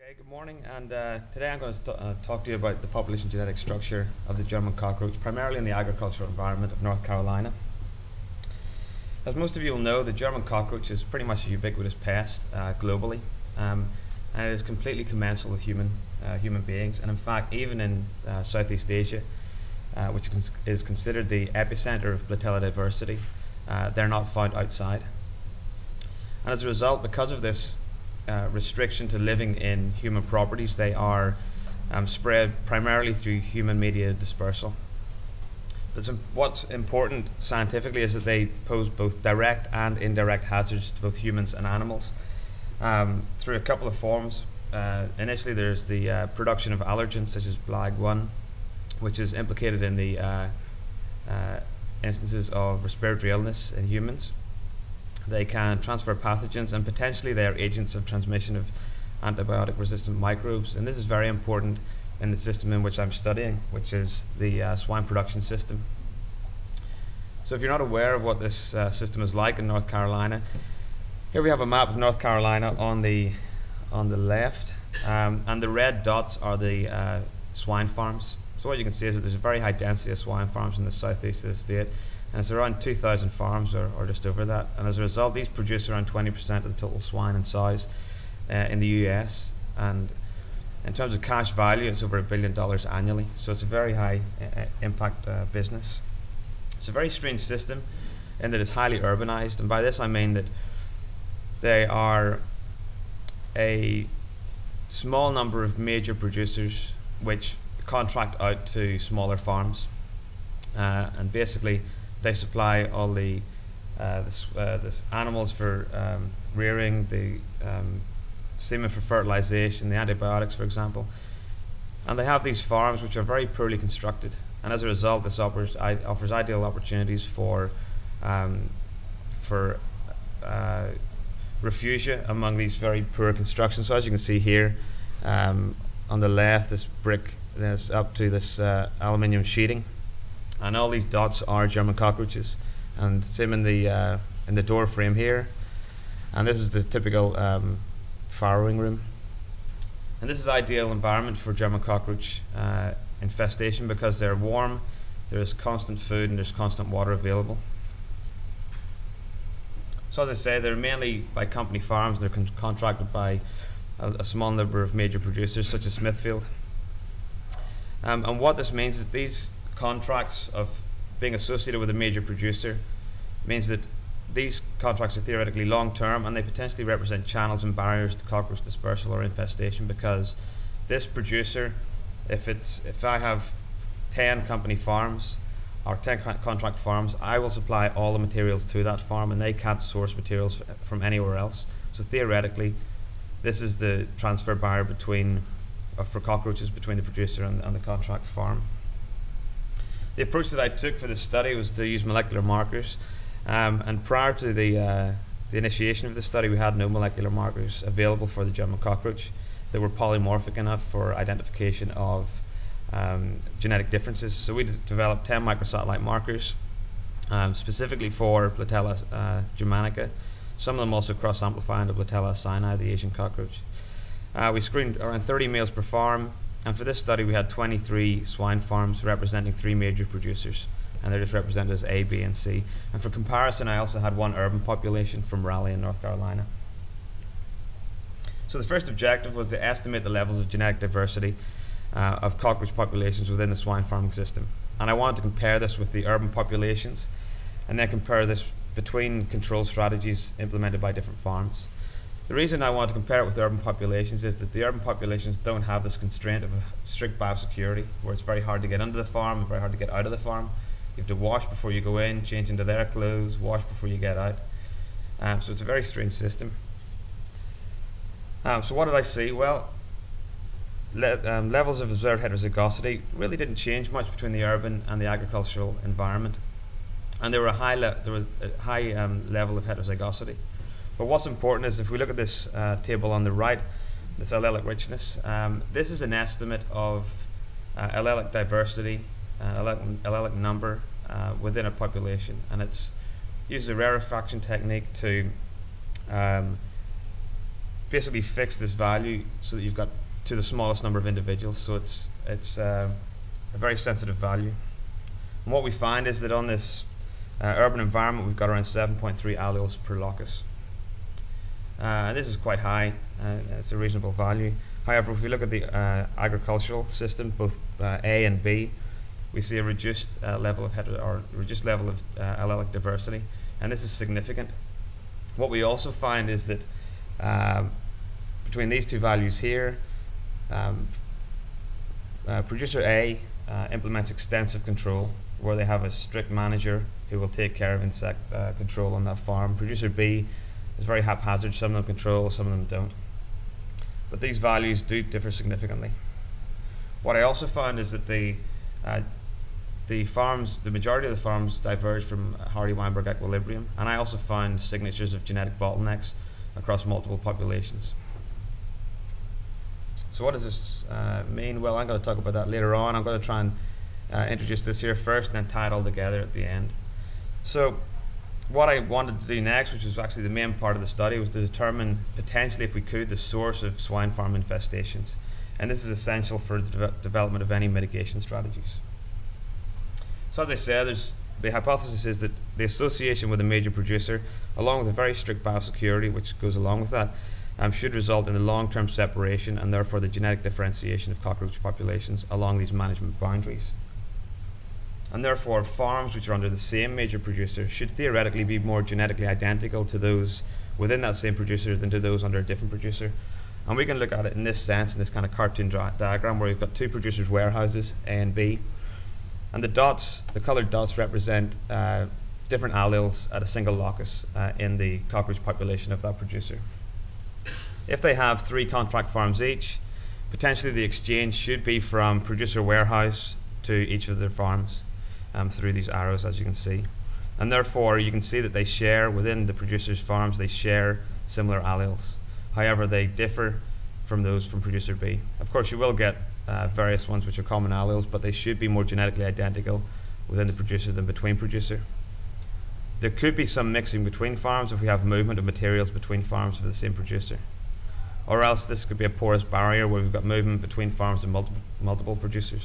Okay, good morning, and today I'm going to talk to you about the population genetic structure of the German cockroach, primarily in the agricultural environment of North Carolina. As most of you will know, the German cockroach is pretty much a ubiquitous pest globally, and it is completely commensal with human beings, and in fact, even in Southeast Asia, which is considered the epicenter of Platella diversity, they're not found outside. And as a result, because of this restriction to living in human properties, they are spread primarily through human mediated dispersal. What's important scientifically is that they pose both direct and indirect hazards to both humans and animals through a couple of forms. Initially, there's the production of allergens such as BLAG1, which is implicated in the instances of respiratory illness in humans. They can transfer pathogens, and potentially they are agents of transmission of antibiotic resistant microbes, and this is very important in the system in which I'm studying, which is the swine production system. So if you're not aware of what this system is like in North Carolina, here we have a map of North Carolina on the left, and the red dots are the swine farms. So what you can see is that there's a very high density of swine farms in the southeast of the state, and it's around 2,000 farms or just over that, and as a result these produce around 20% of the total swine and sows in the US, and in terms of cash value it's over $1 billion annually, so it's a very high impact business. It's a very strange system in that it's highly urbanized, and by this I mean that they are a small number of major producers which contract out to smaller farms, and basically they supply all the animals for rearing, the semen for fertilization, the antibiotics, for example. And they have these farms which are very poorly constructed, and as a result this offers ideal opportunities for refugia among these very poor constructions. So as you can see here, on the left, this brick is up to this aluminium sheeting, and all these dots are German cockroaches, and same in the door frame here, and this is the typical farrowing room, and this is ideal environment for German cockroach infestation because they're warm, there is constant food, and there's constant water available. So as I say, they're mainly by company farms, and they're contracted by a small number of major producers such as Smithfield, and what this means is that these contracts of being associated with a major producer means that these contracts are theoretically long term, and they potentially represent channels and barriers to cockroach dispersal or infestation, because this producer, if I have 10 company farms or 10 contract farms, I will supply all the materials to that farm, and they can't source materials from anywhere else. So theoretically this is the transfer barrier for cockroaches between the producer and the contract farm. The approach that I took for this study was to use molecular markers, and prior to the initiation of the study we had no molecular markers available for the German cockroach that were polymorphic enough for identification of genetic differences. So we developed 10 microsatellite markers specifically for Platella germanica. Some of them also cross-amplify into Platella sinai, the Asian cockroach. We screened around 30 males per farm, and for this study we had 23 swine farms representing 3 major producers, and they're just represented as A, B and C. And for comparison I also had one urban population from Raleigh in North Carolina. So the first objective was to estimate the levels of genetic diversity of cockroach populations within the swine farming system, and I wanted to compare this with the urban populations and then compare this between control strategies implemented by different farms. The reason I want to compare it with urban populations is that the urban populations don't have this constraint of a strict biosecurity, where it's very hard to get into the farm and very hard to get out of the farm. You have to wash before you go in, change into their clothes, wash before you get out. So it's a very strange system. So what did I see? Well, levels of observed heterozygosity really didn't change much between the urban and the agricultural environment, and there was a high level of heterozygosity. But what's important is if we look at this table on the right, this allelic richness, this is an estimate of allelic diversity, allelic number within a population, and it's uses a rarefaction technique to basically fix this value so that you've got to the smallest number of individuals. So it's a very sensitive value. And what we find is that on this urban environment, we've got around 7.3 alleles per locus. This is quite high. It's a reasonable value. However, if we look at the agricultural system, both A and B, we see a reduced level of allelic diversity, and this is significant. What we also find is that between these two values here, producer A implements extensive control, where they have a strict manager who will take care of insect control on that farm. Producer B is very haphazard. Some of them control, some of them don't. But these values do differ significantly. What I also found is that the majority of the farms diverge from Hardy-Weinberg equilibrium, and I also found signatures of genetic bottlenecks across multiple populations. So what does this mean? Well, I'm going to talk about that later on. I'm going to try and introduce this here first and then tie it all together at the end. So what I wanted to do next, which was actually the main part of the study, was to determine potentially, if we could, the source of swine farm infestations. And this is essential for the development of any mitigation strategies. So as I said, the hypothesis is that the association with a major producer, along with a very strict biosecurity which goes along with that, should result in the long-term separation and therefore the genetic differentiation of cockroach populations along these management boundaries. And therefore farms which are under the same major producer should theoretically be more genetically identical to those within that same producer than to those under a different producer. And we can look at it in this sense, in this kind of cartoon diagram, where you've got two producers' warehouses, A and B, and the coloured dots represent different alleles at a single locus in the cockroach population of that producer. If they have 3 contract farms each, potentially the exchange should be from producer warehouse to each of their farms through these arrows, as you can see. And therefore you can see that they share, within the producer's farms, they share similar alleles. However, they differ from those from producer B. Of course, you will get various ones which are common alleles, but they should be more genetically identical within the producer than between producer. There could be some mixing between farms if we have movement of materials between farms for the same producer. Or else this could be a porous barrier where we've got movement between farms and multiple producers.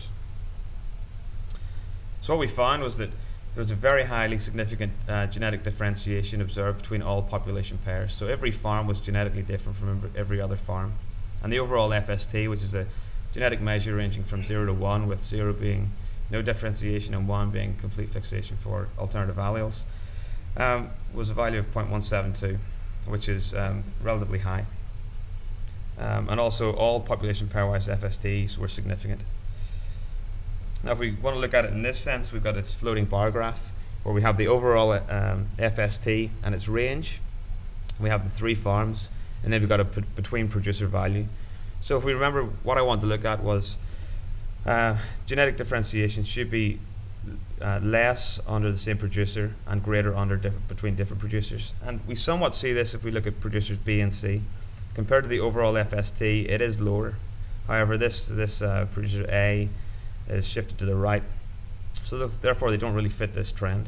So what we found was that there's a very highly significant genetic differentiation observed between all population pairs. So every farm was genetically different from every other farm. And the overall FST, which is a genetic measure ranging from 0 to 1, with 0 being no differentiation and 1 being complete fixation for alternative alleles, was a value of 0.172, which is relatively high. And also all population pairwise FSTs were significant. Now if we want to look at it in this sense, we've got this floating bar graph where we have the overall FST and its range. We have the 3 farms, and then we've got a between producer value. So if we remember, what I wanted to look at was genetic differentiation should be less under the same producer and greater between different producers. And we somewhat see this if we look at producers B and C. Compared to the overall FST, it is lower. However, this producer A is shifted to the right, so therefore they don't really fit this trend.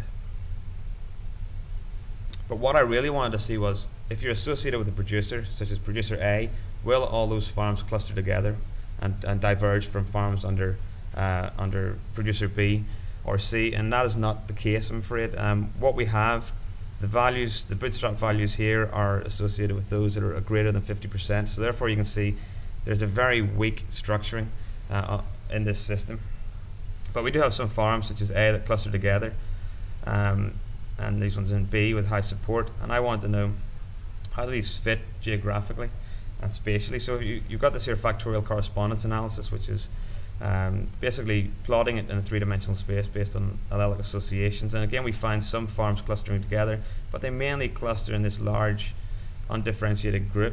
But what I really wanted to see was, if you're associated with a producer such as producer A, will all those farms cluster together and diverge from farms under producer B or C? And that is not the case, I'm afraid. What we have, the bootstrap values here are associated with those that are greater than 50%, so therefore you can see there's a very weak structuring in this system. But we do have some farms such as A that cluster together, and these ones in B with high support, and I want to know how do these fit geographically and spatially. So you've got this here factorial correspondence analysis, which is basically plotting it in a 3-dimensional space based on allelic associations. And again, we find some farms clustering together, but they mainly cluster in this large undifferentiated group.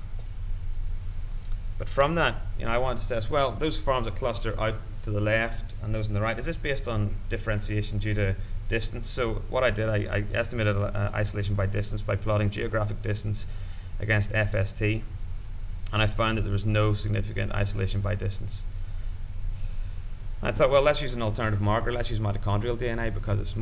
But from that, I want to test, well, those farms that cluster out to the left and those on the right, is this based on differentiation due to distance? So what I did, I estimated isolation by distance by plotting geographic distance against FST, and I found that there was no significant isolation by distance. I thought, well, let's use an alternative marker. Let's use mitochondrial DNA, because it's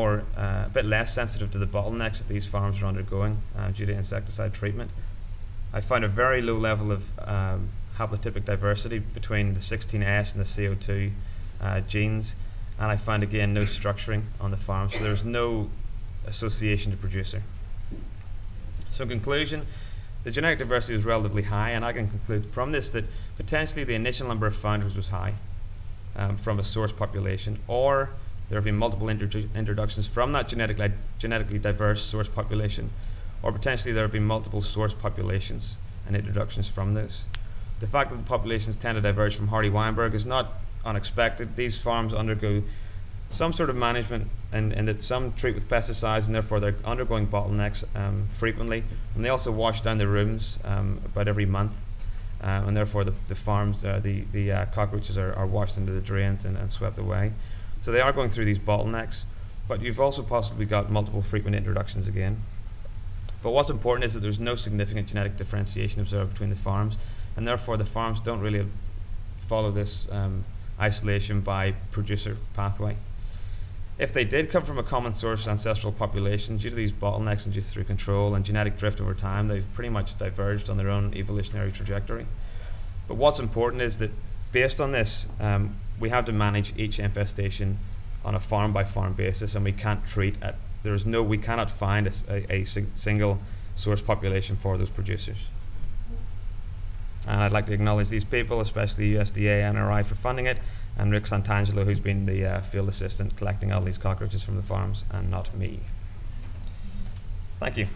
a bit less sensitive to the bottlenecks that these farms are undergoing due to insecticide treatment. I found a very low level of haplotypic diversity between the 16S and the CO2 genes, and I found again no structuring on the farm, so there's no association to producer. So in conclusion, the genetic diversity was relatively high, and I can conclude from this that potentially the initial number of founders was high from a source population, or there have been multiple introductions from that genetically diverse source population, or potentially there have been multiple source populations and introductions from those. The fact that the populations tend to diverge from Hardy-Weinberg is not unexpected. These farms undergo some sort of management, and that some treat with pesticides, and therefore they're undergoing bottlenecks frequently, and they also wash down the rooms about every month, and therefore the farms, the cockroaches are washed into the drains and swept away. So they are going through these bottlenecks, but you've also possibly got multiple frequent introductions again. But what's important is that there's no significant genetic differentiation observed between the farms, and therefore the farms don't really follow this isolation by producer pathway. If they did come from a common source ancestral population, due to these bottlenecks and due through control and genetic drift over time, they've pretty much diverged on their own evolutionary trajectory. But what's important is that based on this, we have to manage each infestation on a farm by farm basis, and we can't treat at we cannot find a single source population for those producers. And I'd like to acknowledge these people, especially USDA, NRI, for funding it, and Rick Santangelo, who's been the field assistant collecting all these cockroaches from the farms, and not me. Thank you. Do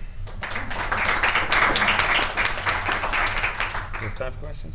you have time for questions?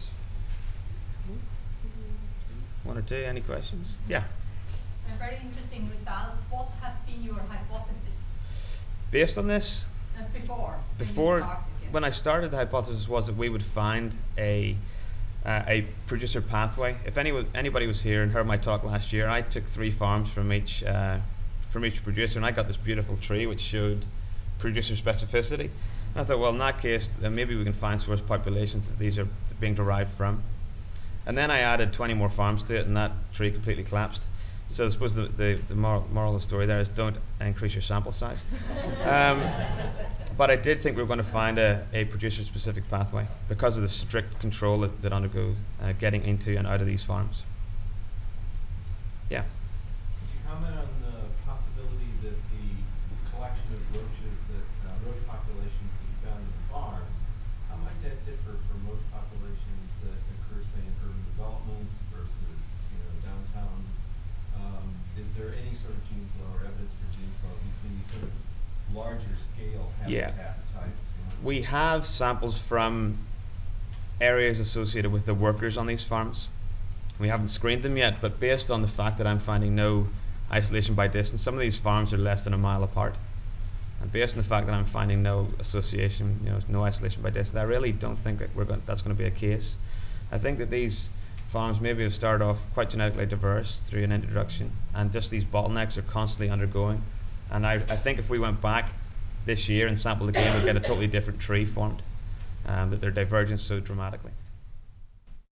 One or two? Any questions? Yeah. A very interesting result. What has been your hypothesis? Based on this? Before when I started, the hypothesis was that we would find a producer pathway. If anybody was here and heard my talk last year, I took 3 farms from each producer, and I got this beautiful tree which showed producer specificity. And I thought, well, in that case, maybe we can find source populations that these are being derived from. And then I added 20 more farms to it, and that tree completely collapsed. So I suppose the moral of the story there is don't increase your sample size. But I did think we were going to find a producer-specific pathway because of the strict control that undergoes getting into and out of these farms. Yeah. Could you comment on the possibility that the collection of roaches, roach populations that you found in the farms, how might that differ from roach populations that occur, say, in urban developments versus, downtown? Is there any sort of gene flow or evidence for gene flow between these sort of larger scale habitat types? We have samples from areas associated with the workers on these farms. We haven't screened them yet, but based on the fact that I'm finding no isolation by distance, some of these farms are less than a mile apart, and based on the fact that I'm finding no association, no isolation by distance, I really don't think that that's going to be a case. I think that these farms maybe have started off quite genetically diverse through an introduction, and just these bottlenecks are constantly undergoing. And I think if we went back this year and sampled again, we'd get a totally different tree formed, that they're diverging so dramatically.